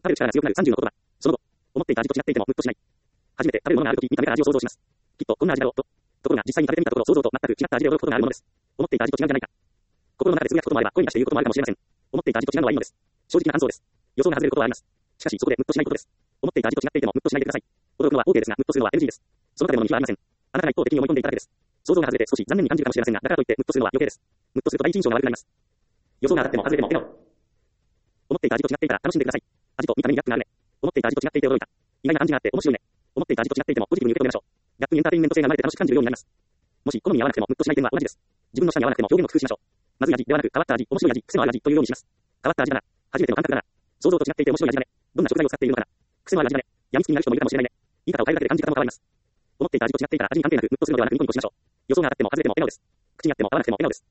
食べる力が強くなる30の言葉。その後、思っていた味と違っていてもムッとしない。初めて食べるものがあるとき、見た目から味を想像します。きっとこんな味だろうと。ところが実際に食べてみたところ想像と全く違った味で驚くことがあるものです。思っていた味と違うんじゃないか。心の中でつぶやくこともあれば声に出して言うこともあるかもしれません。思っていた味と違うのはいいのです。正直な感想です。予想が外れることはあります。しかしそこでムッとしないことです。思っていた味と違っていてもムッとしないでください。驚くのは OK ですが、ムッとするのは NG です。その食べ物に非はありません。あなたが一方的に思い込んでいただけです。想像が外れて少し残念に感じるかもしれませんが、だからといってムッとするのは余計です。ムッとすると第一印象が悪くなります。予想が当たっても外れても笑顔。思っていた味と違っていたら楽しんでください。味と見た目にギャップがあるね。思っていた味と違っていて驚いた。意外な感じがあって面白いね。思っていた味と違っていてもポジティブに受け止めましょう。ギャップにエンターテインメント性が生まれて楽しく感じるようになります。もし好みに合わなくてもムッとしない点は同じです。自分の舌に合わなくても表現を工夫しましょう。まずい味ではなく変わった味、面白い味、癖のある味というようにします。変わった味だな。初めての感覚だな。想像と違っていて面白い味だね。どんな食材を使っているのかな。癖のある味だね。やみつきになる人もいるかもしれないね。言い方を変えるだけで感じ方も変わります。思っていた味と違っていたら味に関係なくムッとするのではなくニコニコしましょう。予想が当たっても外れても笑顔です。口にあっても合わなくても笑顔です。